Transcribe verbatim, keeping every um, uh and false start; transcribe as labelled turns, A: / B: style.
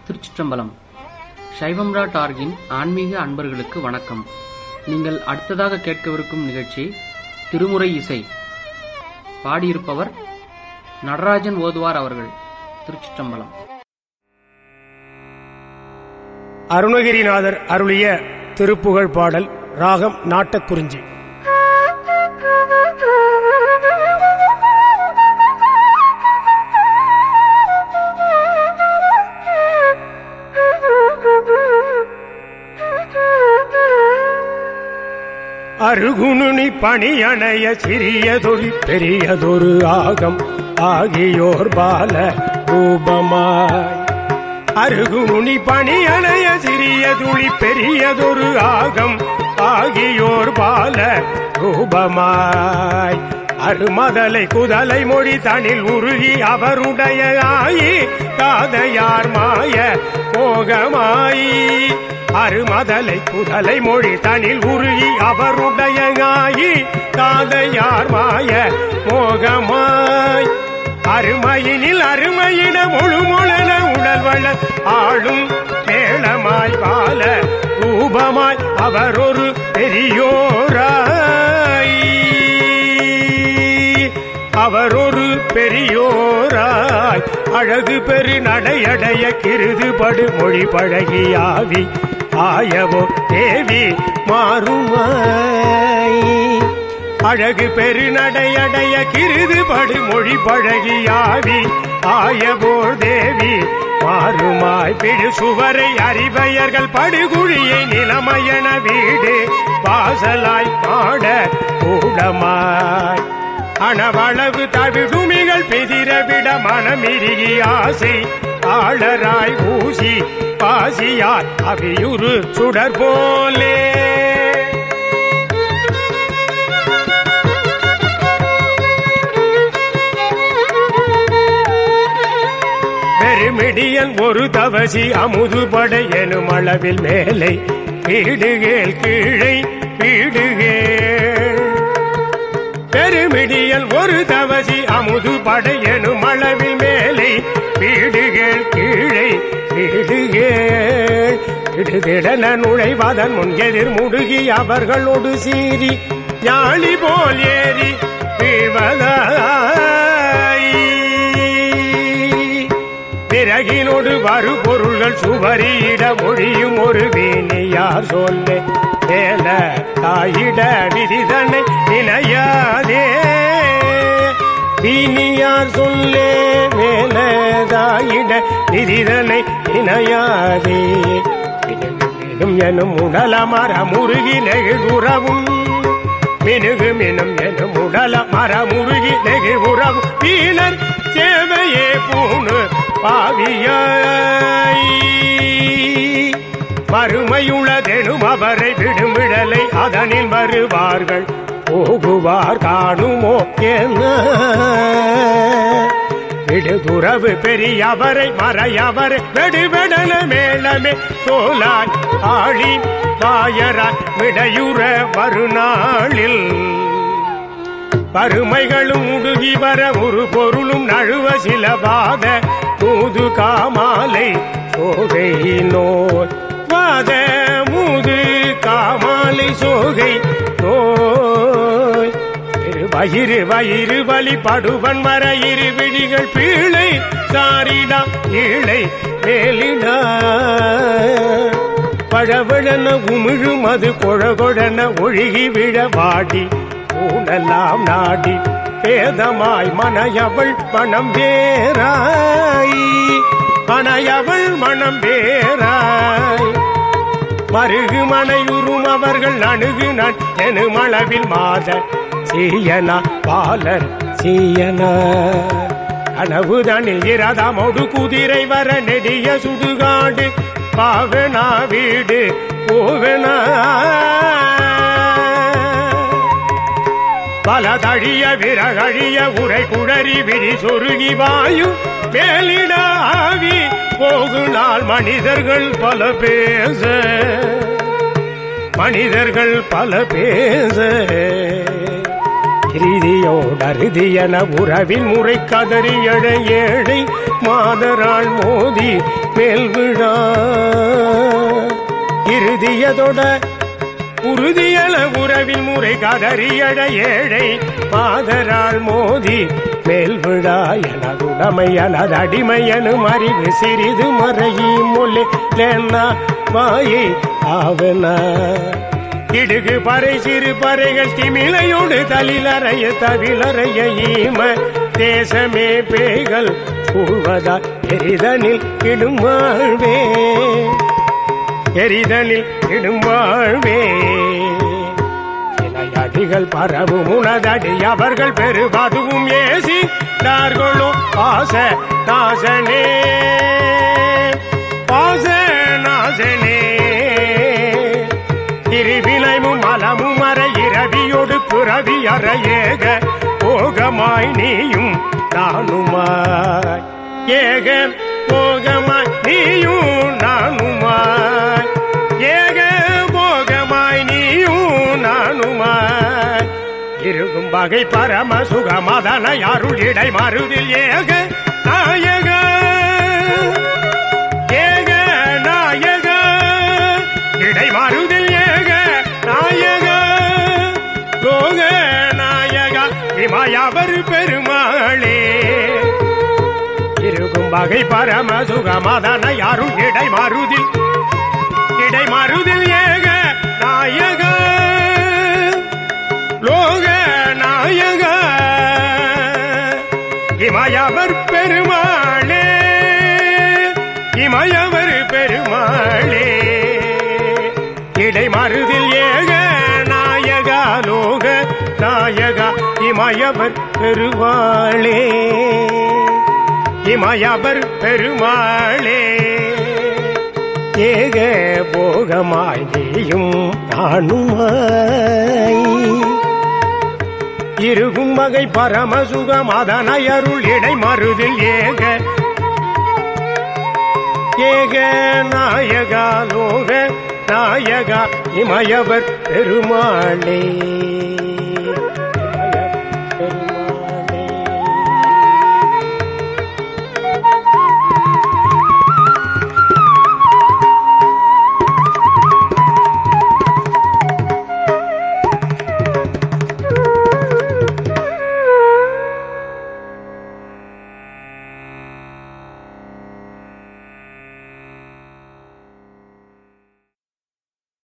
A: திருச்சிற்றம்பலம். சைவம்ரா டார்கின் ஆன்மீக அன்பர்களுக்கு வணக்கம். நீங்கள் அடுத்ததாக கேட்கவிருக்கும் நிகழ்ச்சி திருமுறை இசை. பாடியிருப்பவர் நடராஜன் ஓதுவார் அவர்கள். திருச்சிற்றம்பலம்.
B: அருணகிரிநாதர் அருளிய திருப்புகழ் பாடல். ராகம் நாட்டக்குறிஞ்சி. அருகுணுனி பணியணைய சிறியதொழி பெரியதொரு ஆகம் ஆகியோர் பால ரூபமாய். அருகுணுனி பணியணைய சிறியதுளி பெரியதொரு ஆகம் ஆகியோர் பால ரூபமாய். அருமதலை குதலை மொழி தனில் உருகி அவருடைய ஆயி காதையார் மாய மோகமாயி. அருமதலை குதலை மொழி தனில் உருகி அவருடைய ஆயி காதையார் மாய மோகமாய். அருமையினில் அருமையிட முழுமொழன உடல்வள ஆளும் மேளமாய் பால ரூபமாய் அவரொரு பெரியோராய். அவரொரு பெரியோராய் அழகு பெரு நடையடைய கிருதுபடு மொழி பழகியாவி ஆயவோ தேவி மாறுமாய். அழகு பெரு நடையடைய கிருதுபடு மொழி பழகியாவி ஆயவோர் தேவி மாறுமாய். பிடு சுவரை அறிவையர்கள் படுகுழியை நிலமயன வீடு வாசலாய் பாட கூடமாய். அணவளவு தவிடுமிகள் பெதிரவிட மனமிருகி ஆசை ஆளராய் ஊசி பாசியார் அவியுறு சுடர் போலே. பெருமிடியன் ஒரு தவசி அமுதுபட எனும் அளவில் மேலை வீடுகேள் கீழை வீடுகேள். பெருமிடியல் ஒரு தவசி அமுது படையனும் அளவில் மேலை வீடுகள் கீழை வீடுகேள். இடுதிடன நுழைவதன் முன் எதிர் முடுகி அவர்களோடு சீறி ஞாழி போல் ஏறி வீழ்வதாய். பிறகினோடு வரு பொருள்கள் சுவரியிட மொழியும் ஒரு வீணியார் சொல்ல ஏல தாயிட விதிதனை நினையாதே. வீணியார் சொல்லே வேலதாயிட விதிதனை நினையாதே. மினுகும் எனும் உடல மர முருகி நெகிழ்வுறவும் மினுகு மினும் எனும் உடல மர முருகி நெகிழ்வுறவும் வீணர் சேவையே பூணு பாவியாய். மறுமையுள்ளதெனும் அவரை விடும் விடலை அதனில் வருவார்கள் போகுவார் காணுமோ என்ன. விடுதுறவு பெரியவரை மறையவரை வெடுவெடன மேளமே சோலாய் ஆளி வாயராய் விடையுற வருநாளில். வறுமைகளும் உடுகி வர ஒரு பொருளும் நழுவ சில பாத மூது காமாலை சோகை நோய். வாத மூது காமாலை சோகை நோய். வயிறு வயிறு வலி படுவன் மர இரு விழிகள் பீழை சாரிடா ஈழை மேலிடா. பழவழன உமிழு மது கொழகொழன ஒழுகி விழ வாடி ஊனெல்லாம் நாடி பேதமாய் மனையவள் மனம் வேறாய். மனையவள் மனம் வேறாய். மருகு மனையுறும் அவர்கள் நணுகு நன் எனுமளவில் மாத சீயனா பாலர் சீயனா. கனவுதனில் இரதமோடு குதிரை வர நெடிய சுடுகாடு பாவனா வீடு போவனா. பலதழிய விரகழிய உரை குழறி விழி சொருகி வாயு மேலிட ஆவி போகு நாள் மனிதர்கள் பல பேச மனிதர்கள் பல பேச. இறுதியோடறுதியன உறவின் முறை கதறி எழ ஏழை மாதராள் மோதி மேல் விழா இறுதியதொட உறுதியல உறவின் முறை கதறியட ஏழை மாதராள் மோதி மேல் விழா எனதுடைமை எனது அடிமையனு அறிவு சிறிது மறையி மொழினா வாயை ஆவன இடுகு பறை சிறு பறைகள் திமிலையோடு தலிலறைய தவிலறைய ஈம தேசமே பேய்கள் சூழ்வதா எரிதனில் இடும் வாழ்வே எரிதனில் இடும் வாழ்வே அடிகள் பரவும் உனதடி அவர்கள் பெருவதுவும் ஏசி நார்களோ பாச நாசனே பாச நாசனே இருவினைமும் மலமும் அற இரவியோடு புறவி அற ஏக போகமாய் நீயும் நானுமாய் ஏக போகமாய் நீயும் நானுமாய் ஏக போகமாய் நீயும் நானுமாய் இருக்கும் வகை பரம சுகமதன அருள் இடை மருதில் ஏக நாயக ஏக நாயக இடை மருதில் ஏக நாயக லோக நாயக இமயவர் பெருமாளே இருக்கும் வகை பரம சுகமதன அருள் இடை மருதில் இடை மருதில் ஏக நாயக லோக நாயக இமயவர் பெருமாளே இமயவர் பெருமாளே இடை மருதில் ஏக நாயக லோக நாயக இமயவர் பெருமாளே இமயவர் பெருமாளே ஏக போகமாய் நீயும் நானுமாய் இருக்கும் வகை பரமசுகம் அதனை அருள் இடை மருதில் ஏக ஏக நாயகா லோக நாயகா இமயவர் பெருமாளே.